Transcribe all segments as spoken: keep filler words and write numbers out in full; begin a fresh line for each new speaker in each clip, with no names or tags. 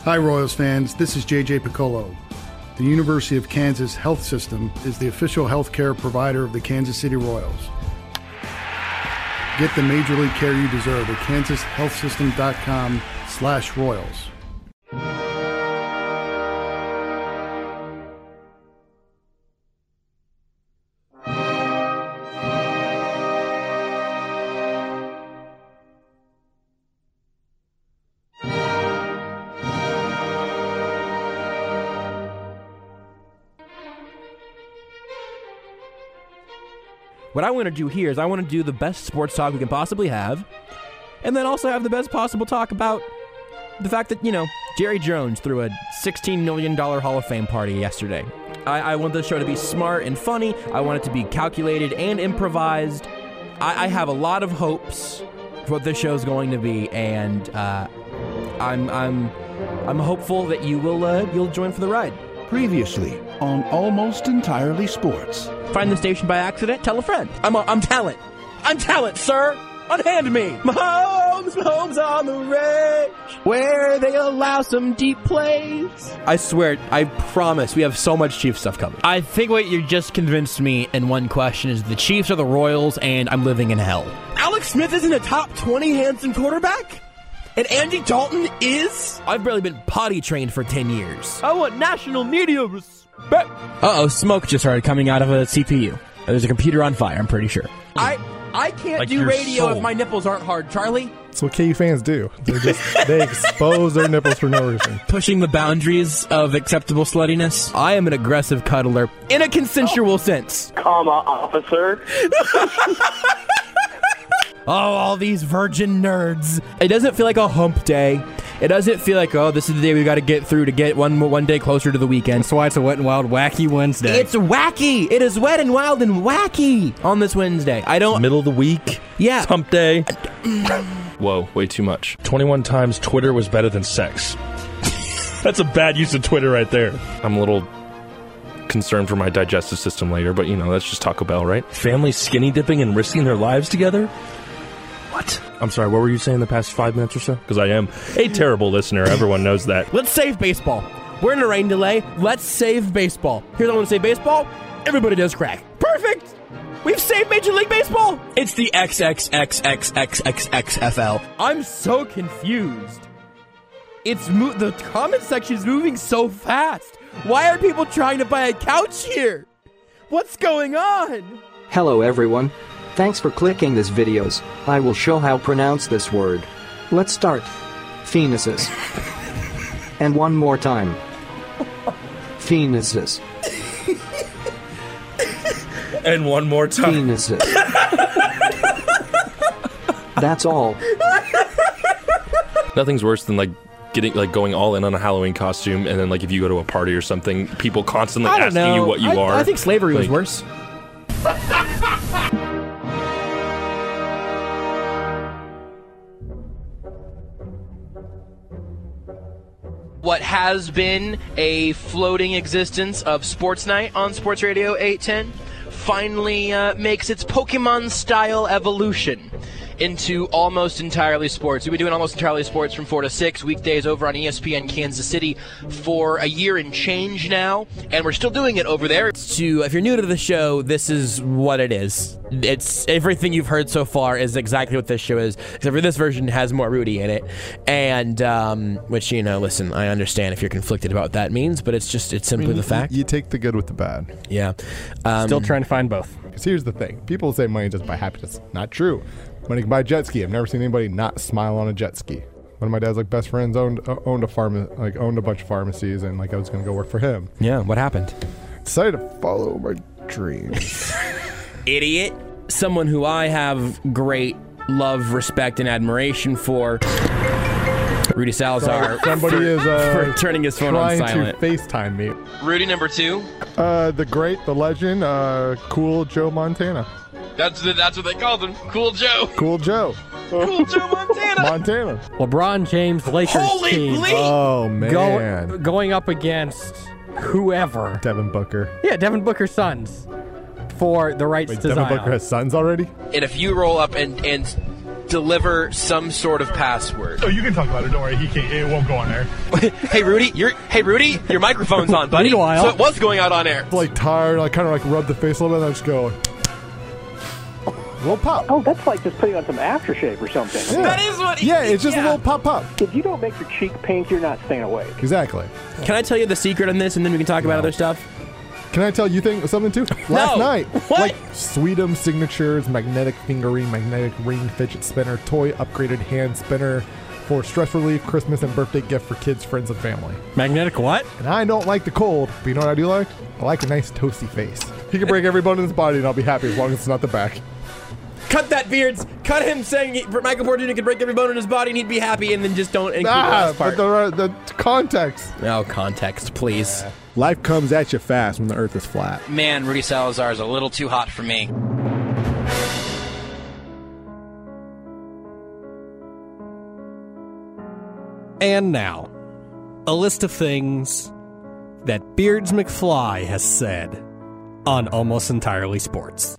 Hi, Royals fans. This is J J Piccolo. The University of Kansas Health System is the official healthcare provider of the Kansas City Royals. Get the major league care you deserve at kansas health system dot com slash royals.
What I want to do here is I want to do the best sports talk we can possibly have, and then also have the best possible talk about the fact that, you know, Jerry Jones threw a sixteen million dollars Hall of Fame party yesterday. I, I want the show to be smart and funny. I want it to be calculated and improvised. I, I have a lot of hopes for what this show's going to be, and uh, I'm I'm I'm hopeful that you will uh, you'll join for the ride.
Previously on Almost Entirely Sports.
Find the station by accident, tell a friend. I'm a, I'm talent. I'm talent, sir. Unhand me. Mahomes, Mahomes on the range, where they allow some deep plays. I swear, I promise, we have so much Chiefs stuff coming. I think what you just convinced me in one question is the Chiefs are the Royals, and I'm living in hell. Alex Smith isn't a top twenty Hampton quarterback? And Andy Dalton is? I've barely been potty trained for ten years. I want national media respect. Uh-oh, smoke just started coming out of a C P U. There's a computer on fire, I'm pretty sure. I I can't
Like
do
your
radio
soul.
if my nipples aren't hard, Charlie.
That's what K U fans do. They just they expose their nipples for no reason.
Pushing the boundaries of acceptable sluttiness. I am an aggressive cuddler in a consensual sense.
Comma, officer.
Oh, all these virgin nerds. It doesn't feel like a hump day. It doesn't feel like, oh, this is the day we got to get through to get one one day closer to the weekend.
That's why it's a wet and wild wacky Wednesday.
It's wacky. It is wet and wild and wacky on this Wednesday. I don't...
Middle of the week.
Yeah.
It's hump day. Whoa, way too much. twenty-one times Twitter was better than sex. That's a bad use of Twitter right there. I'm a little concerned for my digestive system later, but, you know, that's just Taco Bell, right? Families skinny dipping and risking their lives together? What? I'm sorry, what were you saying the past five minutes or so? Because I am a terrible listener. Everyone knows that.
Let's save baseball. We're in a rain delay. Let's save baseball. Here's how I want to save baseball. Everybody does crack. Perfect. We've saved Major League Baseball. It's the X X X X X X X F L. I'm so confused. It's mo- the comment section is moving so fast. Why are people trying to buy a couch here? What's going on?
Hello everyone. Thanks for clicking this videos. I will show how pronounce this word. Let's start. Penises. And one more time. Penises.
And one more time.
Penises. That's all.
Nothing's worse than like getting like going all in on a Halloween costume, and then like if you go to a party or something, people constantly
I don't
asking
know.
you what you
I,
are.
I think slavery
like,
was worse. What has been a floating existence of Sports Night on Sports Radio eight ten finally uh, makes its Pokemon-style evolution into Almost Entirely Sports. We've been doing Almost Entirely Sports from four to six weekdays over on E S P N Kansas City for a year and change now, and we're still doing it over there. To, if you're new to the show, this is what it is. It's everything you've heard so far is exactly what this show is, except for this version has more Rudy in it, and um, which, you know, listen, I understand if you're conflicted about what that means, but it's just, it's simply
I mean,
the fact.
You, you take the good with the bad.
Yeah. Um,
Still trying to find both.
Because here's the thing. People say money doesn't buy happiness. Not true. Money can buy a jet ski. I've never seen anybody not smile on a jet ski. One of my dad's like best friends owned uh, owned a pharma like owned a bunch of pharmacies, and like I was gonna go work for him.
Yeah, what happened?
Decided to follow my dreams.
Idiot. Someone who I have great love, respect, and admiration for. Rudy Salazar.
Sorry, somebody
for,
is uh,
for turning his phone on
trying
silent.
to FaceTime me.
Rudy number two.
Uh, the great, the legend, uh, Cool Joe Montana.
That's the, that's what they called him. Cool Joe.
Cool Joe.
Cool Joe Montana.
Montana.
LeBron James, Lakers
Holy
team.
bleep.
Oh man.
Go, going up against whoever.
Devin Booker.
Yeah, Devin Booker's sons for the rights
Wait,
to
Devin
Zion.
Booker has sons already?
And if you roll up and and
deliver some sort of password.
Oh, you can talk about it. Don't worry. He can't. It won't go on there.
Hey, Rudy. You're, hey, Rudy. Your microphone's on, buddy.
Meanwhile,
so it was going out on air.
Like tired, like kind of like rub the face a little bit, and I just go. Little pop.
Oh, that's like just putting on some aftershave or something.
Yeah.
That is what. He,
Yeah, it's just
yeah.
a little pop pop.
If you don't make your cheek pink, you're not staying awake.
Exactly.
Can I tell you the secret on this, and then we can talk about
No.
other stuff?
Can I tell you thing, something too? Last
No.
night,
What?
like Sweet'em signatures, magnetic fingering, magnetic ring fidget spinner, toy upgraded hand spinner for stress relief, Christmas and birthday gift for kids, friends, and family.
Magnetic what?
And I don't like the cold, but you know what I do like? I like a nice toasty face. He can break every bone in his body, and I'll be happy as long as it's not the back.
Cut that, Beards. Cut him saying he, for Michael Porter Junior could break every bone in his body and he'd be happy, and then just don't include the
Ah,
last
but
part.
the, the context.
No context, please.
Life comes at you fast when the earth is flat.
Man, Rudy Salazar is a little too hot for me.
And now, a list of things that Beards McFly has said on Almost Entirely Sports.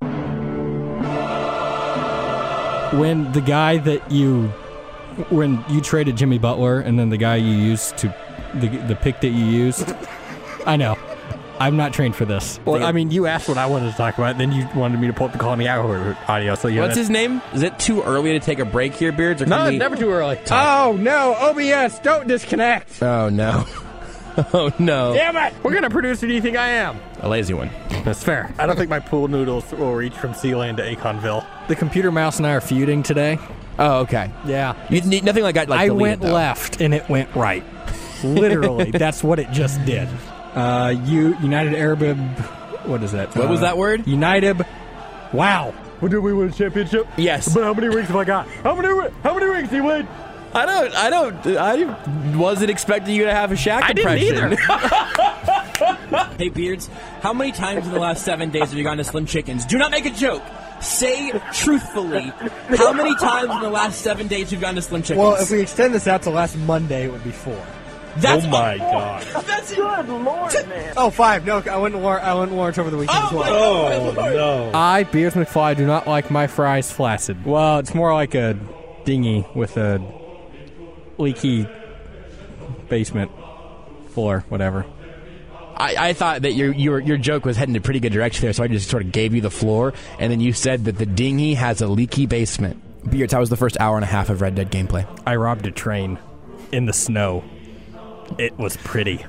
When the guy that you, when you traded Jimmy Butler, and then the guy you used to, the the pick that you used, I know, I'm not trained for this. Well, I mean, you asked what I wanted to talk about, then you wanted me to pull up the Call Me Out audio. So you
What's his name? Is it too early to take a break here, Beards? Or can
No,
we...
never too early. Oh no, O B S, don't disconnect.
Oh no. Oh no.
Damn it! What kind of producer do you think I am?
A lazy one.
That's fair. I don't think my pool noodles will reach from Sealand to Aconville.
The computer mouse and I are feuding today.
Oh, okay.
Yeah.
You need nothing like that. Like
I
deleted,
went
though.
left and it went right. Literally, that's what it just did. Uh, you United Arab, what is that?
What
uh,
was that word?
United. Wow.
Well, did we win a championship?
Yes.
But how many rings have I got? How many? How many rings do you win?
I don't. I don't. I wasn't expecting you to have a Shaq
I didn't
impression.
either.
Hey, Beards, how many times in the last seven days have you gone to Slim Chickens? Do not make a joke. Say truthfully, how many times in the last seven days you've gone to Slim Chickens?
Well, if we extend this out to last Monday, it would be four.
That's
oh my god.
That's
Good lord, man.
Oh, five. No, I went war- I went Lawrence over the weekend as well.
Oh no.
I, Beards McFly, do not like my fries flaccid. Well, it's more like a dinghy with a leaky basement floor, whatever.
I, I thought that your your your joke was heading in a pretty good direction there, so I just sort of gave you the floor, and then you said that the dinghy has a leaky basement. Beards, how was the first hour and a half of Red Dead gameplay?
I robbed a train in the snow. It was pretty.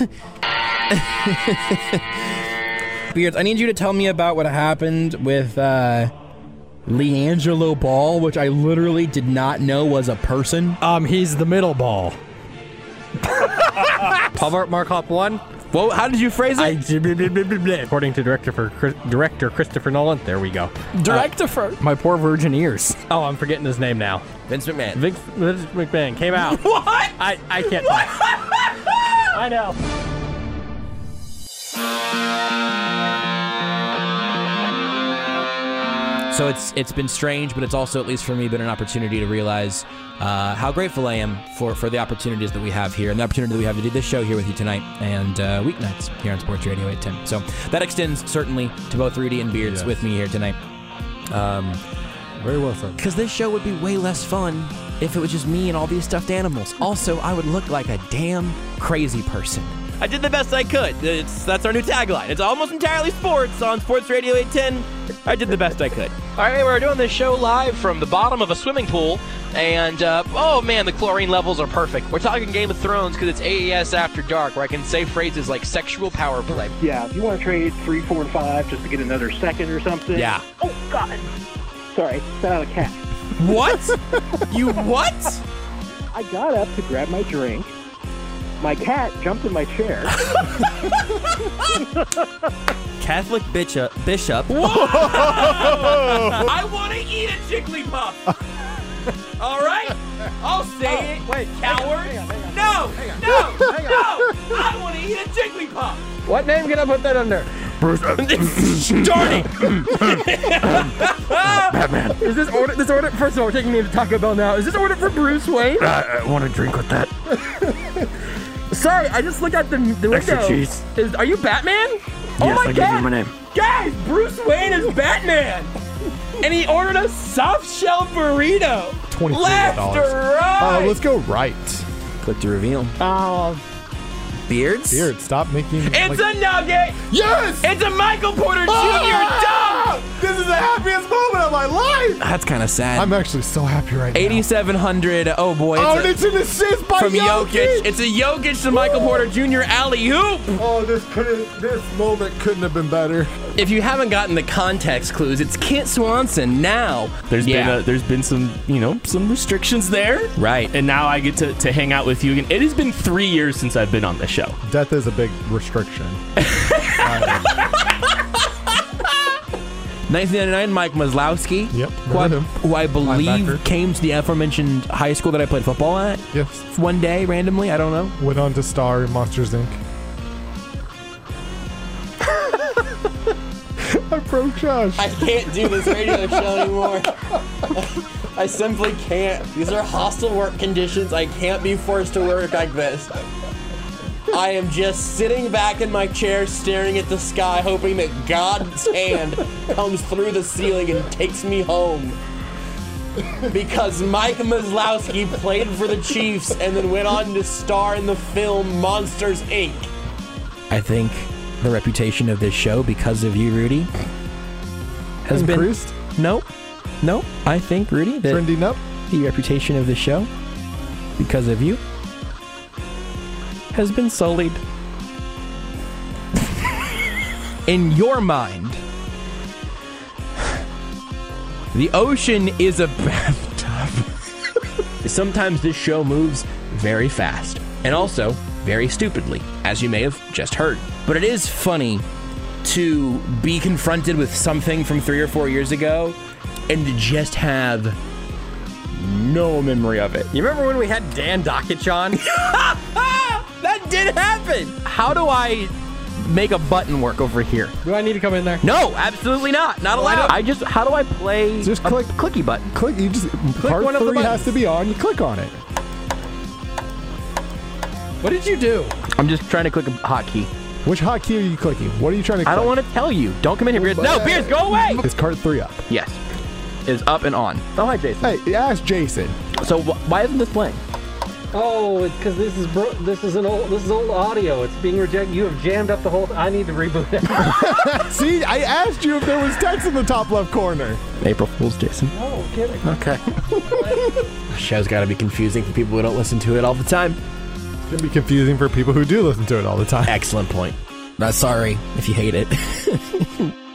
Beards, I need you to tell me about what happened with uh, LiAngelo Ball, which I literally did not know was a person.
Um, he's the middle ball.
Pavart Markov one.
Well, how did you phrase it?
I,
According to director for director Christopher Nolan. There we go.
Director for
my poor virgin ears.
Oh, I'm forgetting his name now.
Vince McMahon.
Vince, Vince McMahon came out.
What?
I I can't talk. I know.
So it's it's been strange, but it's also, at least for me, been an opportunity to realize uh, how grateful I am for, for the opportunities that we have here and the opportunity that we have to do this show here with you tonight and uh, weeknights here on Sports Radio eight ten. So that extends certainly to both Rudy and Beards
Yes.
with me here tonight. Um,
Very well said.
Because this show would be way less fun if it was just me and all these stuffed animals. Also, I would look like a damn crazy person. I did the best I could. It's, that's our new tagline. It's almost entirely sports on Sports Radio eight ten. I did the best I could.
All right, we're doing this show live from the bottom of a swimming pool, and uh, oh man, the chlorine levels are perfect. We're talking Game of Thrones because it's A E S After Dark, where I can say phrases like sexual power play.
Yeah, if you want to trade three, four, and five just to get another second or something.
Yeah.
Oh, God. Sorry, set out a cat.
What? You what?
I got up to grab my drink. My cat jumped in my chair.
Catholic bishop. Bishop.
I want to eat a Jigglypuff. All right? I'll say
Oh,
it.
wait,
Coward.
hang on, hang on,
No,
hang on.
no,
Hang
no. I want to eat a Jigglypuff.
What name can I put that under?
Bruce.
Darny. Batman. Is this order? This order? First of all, we're taking me to Taco Bell now. Is this order for Bruce Wayne?
I, I want to drink with that.
Sorry, I just looked at the, the
Extra
window.
cheese.
Is, are you Batman? oh
Yes,
my
I
God!
give you my name.
Guys, Bruce Wayne is Batman.
And he ordered a soft shell burrito.
twenty-three
Left
dollars.
or right?
Uh, let's go right.
Click to reveal.
Oh.
Beards?
Beard, stop making.
It's
like-
a nugget!
Yes!
It's a Michael Porter Junior
Ah!
dunk!
This is the happiest moment of my life!
That's kind of sad.
I'm actually so happy right now.
eighty-seven hundred. Oh boy.
Oh,
a-
and it's an assist by
from
Jokic.
Jokic. It's a Jokic to Michael Porter Junior alley-oop.
Oh, this couldn't. This moment couldn't have been better.
If you haven't gotten the context clues, it's Kent Swanson now.
There's
Yeah.
been a, there's been some you know some restrictions there,
right?
And now I get to, to hang out with you again. It has been three years since I've been on this show.
Death is a big restriction.
nineteen ninety-nine, Mike Maslowski.
Yep,
Who I,
remember him.
who I believe
Linebacker.
came to the aforementioned high school that I played football at.
Yes.
One day, randomly. I don't know.
Went on to star in Monsters Incorporated. I broke Josh.
I can't do this radio show anymore. I simply can't. These are hostile work conditions. I can't be forced to work like this. I am just sitting back in my chair staring at the sky, hoping that God's hand comes through the ceiling and takes me home. Because Mike Maslowski played for the Chiefs and then went on to star in the film Monsters, Incorporated. I think the reputation of this show, because of you, Rudy, has
Increased?
been... No. No. I think, Rudy, that
Trending up?
the reputation of this show, because of you, has been sullied. In your mind, the ocean is a bathtub. Sometimes this show moves very fast, and also very stupidly, as you may have just heard. But it is funny to be confronted with something from three or four years ago and to just have no memory of it.
You remember when we had Dan Dockich on?
That did happen! How do I make a button work over here?
Do I need to come in there?
No, absolutely not. Not allowed. I just, how do I play
Just
a
click-
clicky button?
Click. You just part
one of the
three has
buttons.
to be on. You click on it.
What did you do?
I'm just trying to click a hotkey.
Which hotkey are you clicking? What are you trying to?
I
click?
don't want to tell you. Don't come in here, Beers. No, Beers, go away!
Is card three up?
Yes. Is up and on. Oh, hi, Jason.
Hey, ask Jason.
So wh- why isn't this playing?
Oh, it's because this is bro- this is an old this is old audio. It's being rejected. You have jammed up the whole. I need to reboot it.
See, I asked you if there was text in the top left corner.
April Fool's, Jason.
No kidding.
Okay. The show's got to be confusing for people who don't listen to it all the time.
It's gonna be confusing for people who do listen to it all the time.
Excellent point. Uh, sorry if you hate it.